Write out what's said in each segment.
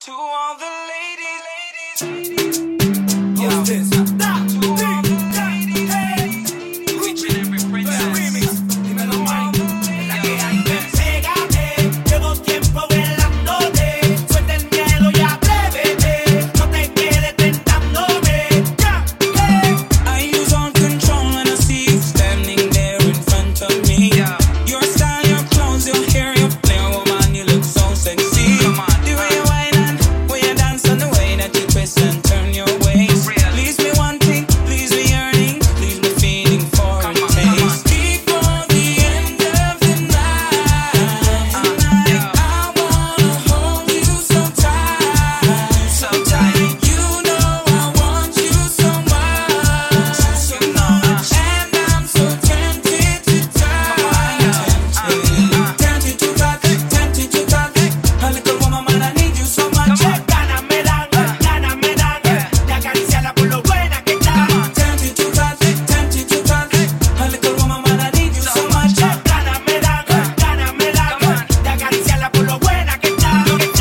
To all the ladies. Yo, this? To all the ladies. Reaching every princess. Dímelo, Mike. La que hay. Pégate, llevo tiempo velándote. Suelta el miedo y atrévete. No te quedes tentándome. I lose all control when I see you standing there in front of me. Your style, your clothes, your hair, your flair, woman, you look so sexy. Come on, the way you whine and way you dance and the way that you twist and turn your waist. Please me wanting, please me yearning, please me feeling for a taste. Before the end of the night, I wanna hold you so tight, so tight. You know I want you so much, so much, and I'm so tempted to touch, tempted to touch, tempted to touch. A little woman, man, I need you so much. Ganas me dan de acariciarla por lo buena que está. Tempted to touch, tempted to touch. A little woman, man, I need you so much. Ganas me dan de acariciarla por lo buena que está.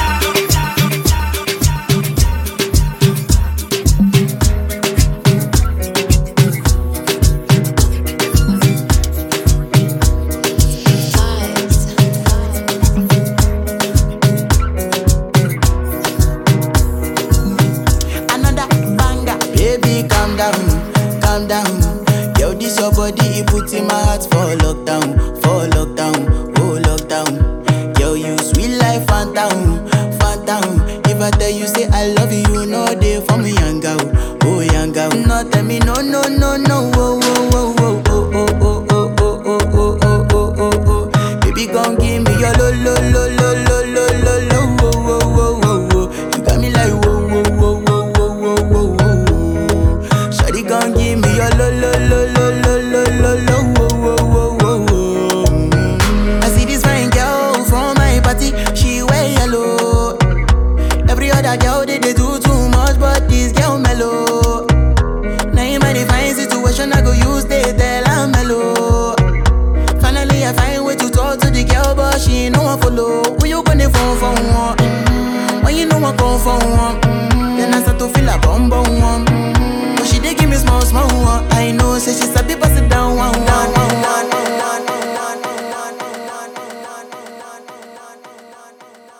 Another banger. Baby, calm down, calm down. Yo, this your body, it puts in my heart for lockdown, oh lockdown. Yo, you sweet life, phantom, phantom. If I tell you say I love you, no day for me, young girl, oh young girl. No, tell me no, no, no, no, oh, oh, oh, oh, oh, oh, oh, oh, oh, oh, oh, oh, oh, oh. Baby, gon' give me your lo, lo, lo, lo, lo, lo, lo, lo, oh, oh, oh, oh, oh. You got me like whoa, whoa, whoa, whoa, whoa, whoa, whoa, whoa. Shawty gon' give me your lo, lo, lo, lo, lo, lo, lo, lo, whoa, whoa, whoa, whoa, whoa. I see this fine girl from my party, she wear yellow. Every other girl they do too much, but this girl mellow. Now in my divine situation, I go use they tell I'm mellow. Finally, I find way to talk to the girl, but she ain't no one follow. Who you gonna phone for one? When you know I come for one, then I start to feel